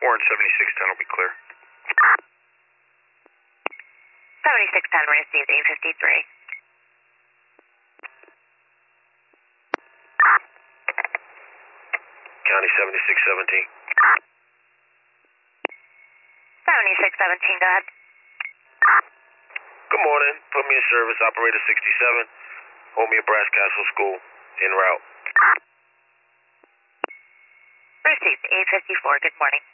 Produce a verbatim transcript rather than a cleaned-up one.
Warren seventy-six ten will be clear. seventy-six ten received eight fifty-three. County seventy-six seventeen. seventy-six seventeen, go ahead. Good morning. Put me in service, operator sixty-seven. Hold me at Brass Castle School. En route. Received eight fifty-four, good morning.